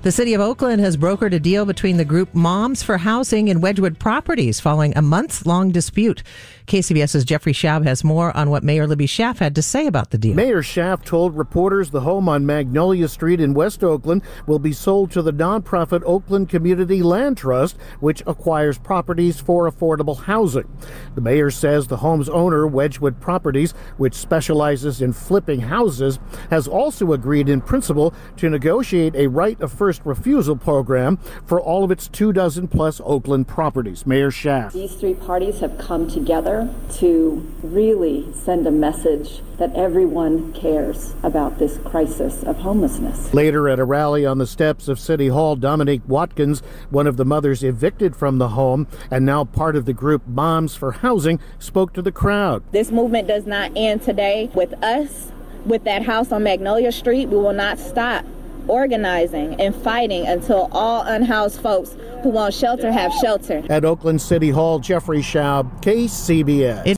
The city of Oakland has brokered a deal between the group Moms for Housing and Wedgwood Properties following a months-long dispute. KCBS's Jeffrey Schaub has more on what Mayor Libby Schaaf had to say about the deal. Mayor Schaaf told reporters the home on Magnolia Street in West Oakland will be sold to the nonprofit Oakland Community Land Trust, which acquires properties for affordable housing. The mayor says the home's owner, Wedgwood Properties, which specializes in flipping houses, has also agreed in principle to negotiate a right of first refusal program for all of its 24+ Oakland properties. Mayor Schaaf. These three parties have come together to really send a message that everyone cares about this crisis of homelessness. Later at a rally on the steps of City Hall, Dominique Watkins, one of the mothers evicted from the home and now part of the group Moms for Housing, spoke to the crowd. This movement does not end today with us, with that house on Magnolia Street. We will not stop organizing and fighting until all unhoused folks who want shelter have shelter. At Oakland City Hall, Jeffrey Schaub, KCBS.